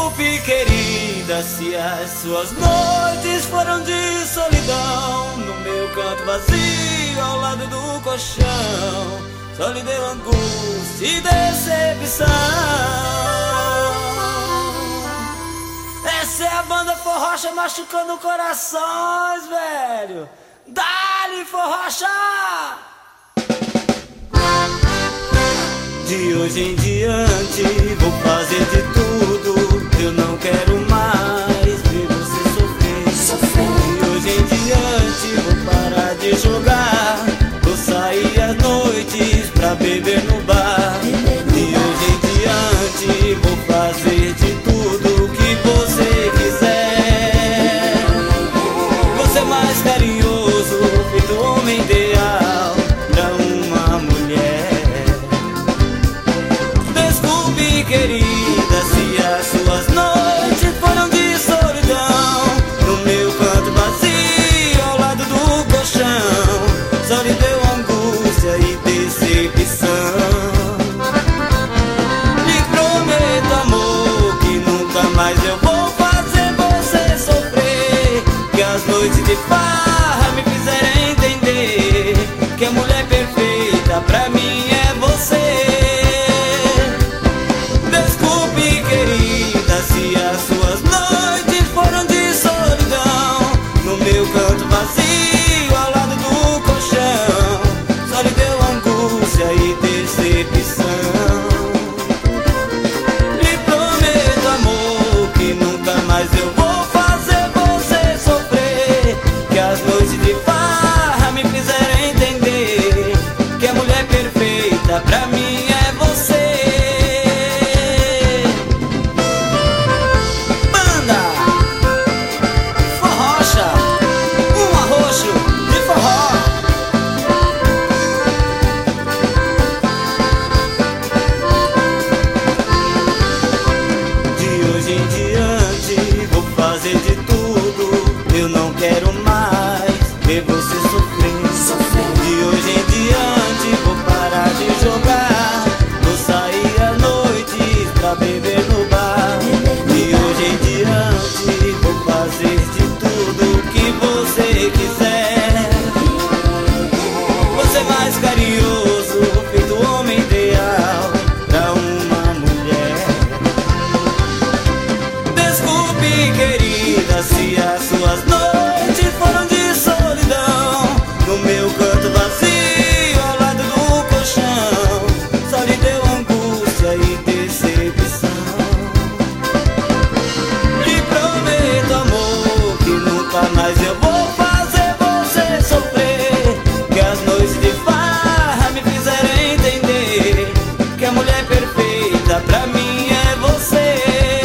Desculpe, querida, se as suas noites foram de solidão. No meu canto vazio, ao lado do colchão, só lhe deu angústia e decepção. Essa é a banda Forrocha machucando corações, velho. Dá-lhe, Forrocha! De hoje em diante vou fazer de tudo, eu não quero mais ver você sofrer. De hoje em diante vou parar de jogar, vou sair às noites pra beber no bar. De hoje em diante vou fazer de tudo que você quiser. Vou ser mais carinhoso, feito homem ideal pra uma mulher. Querida, se as suas noites foram de solidão, no meu canto vazio, ao lado do colchão, só lhe deu angústia e decepção. Lhe prometo, amor, que nunca mais eu vou fazer você sofrer, que as noites de farra me fizeram entender que a mulher perfeita pra mim é você. Se as suas noites foram de solidão, no meu canto vazio, ao lado do colchão, só lhe deu angústia e decepção. Lhe prometo, amor, que nunca mais eu vou fazer você sofrer, que as noites de farra me fizeram entender que a mulher perfeita pra mim é você. De tudo, eu não quero mais ver você sofrer. De hoje em diante vou parar de jogar, vou sair à noite pra beber no bar. De hoje em diante vou fazer de tudo que você quiser. Vou ser mais carinhoso, feito homem ideal pra uma mulher. Desculpe, querida, se as suas noites foram de solidão, no meu canto vazio, ao lado do colchão, só lhe deu angústia e decepção. Lhe prometo, amor, que nunca mais eu vou fazer você sofrer, que as noites de farra me fizeram entender que a mulher perfeita pra mim é você.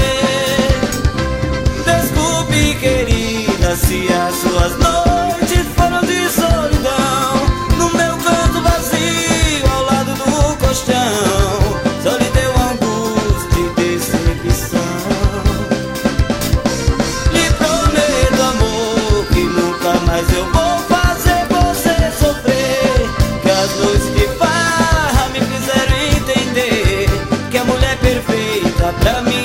Querida, se as suas noites foram de solidão, no meu canto vazio, ao lado do colchão, só lhe deu angústia e decepção. Lhe prometo, amor, que nunca mais eu vou fazer você sofrer, que as noites de farra me fizeram entender que a mulher perfeita pra mim